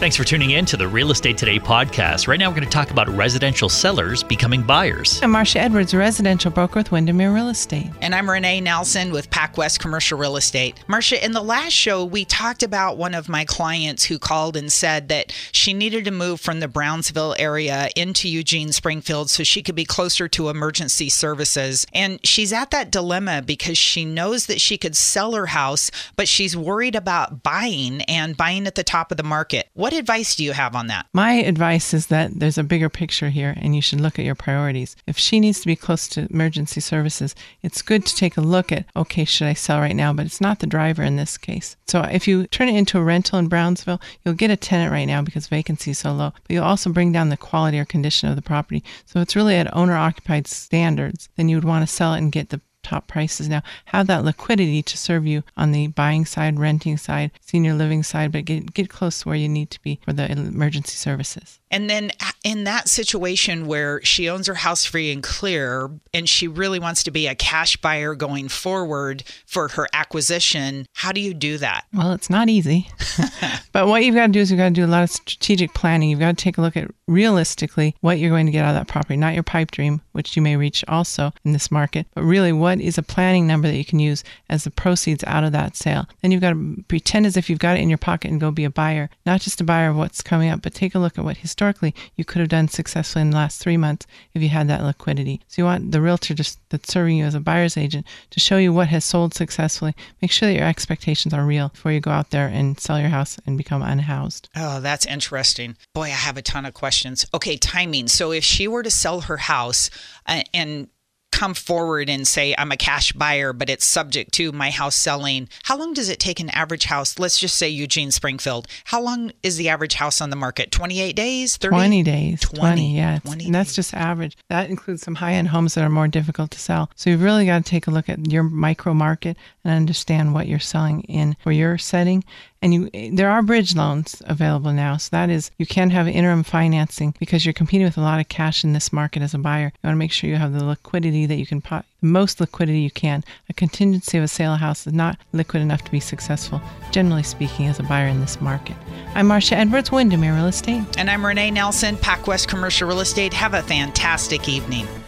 Thanks for tuning in to the Real Estate Today podcast. Right now, we're going to talk about residential sellers becoming buyers. I'm Marcia Edwards, residential broker with Windermere Real Estate. And I'm Renee Nelson with PacWest Commercial Real Estate. Marcia, in the last show, we talked about one of my clients who called and said that she needed to move from the Brownsville area into Eugene, Springfield, so she could be closer to emergency services. And she's at that dilemma because she knows that she could sell her house, but she's worried about buying at the top of the market. What advice do you have on that? My advice is that there's a bigger picture here and you should look at your priorities. If she needs to be close to emergency services, it's good to take a look at, okay, should I sell right now? But it's not the driver in this case. So if you turn it into a rental in Brownsville, you'll get a tenant right now because vacancy is so low, but you'll also bring down the quality or condition of the property. So if it's really at owner-occupied standards, then you would want to sell it and get the top prices. Now, have that liquidity to serve you on the buying side, renting side, senior living side, but get close to where you need to be for the emergency services. And then in that situation where she owns her house free and clear, and she really wants to be a cash buyer going forward for her acquisition, how do you do that? Well, it's not easy. But what you've got to do is you've got to do a lot of strategic planning. You've got to take a look at realistically what you're going to get out of that property, not your pipe dream, which you may reach also in this market, but really what is a planning number that you can use as the proceeds out of that sale. Then you've got to pretend as if you've got it in your pocket and go be a buyer, not just a buyer of what's coming up, but take a look at what historically you could have done successfully in the last 3 months if you had that liquidity. So you want the realtor that's serving you as a buyer's agent to show you what has sold successfully. Make sure that your expectations are real before you go out there and sell your house and become unhoused. Oh, that's interesting. Boy, I have a ton of questions. Okay, timing. So if she were to sell her house and come forward and say, I'm a cash buyer, but it's subject to my house selling, how long does it take an average house? Let's just say Eugene, Springfield. How long is the average house on the market? 28 days? 30? 20 days. 20, yeah. 20 and that's just average. That includes some high-end homes that are more difficult to sell. So you've really got to take a look at your micro market and understand what you're selling in for your setting. And there are bridge loans available now. So that is, you can have interim financing because you're competing with a lot of cash in this market as a buyer. You want to make sure you have the liquidity that you can, the most liquidity you can. A contingency of a sale of house is not liquid enough to be successful, generally speaking, as a buyer in this market. I'm Marcia Edwards, Windermere Real Estate. And I'm Renee Nelson, PacWest Commercial Real Estate. Have a fantastic evening.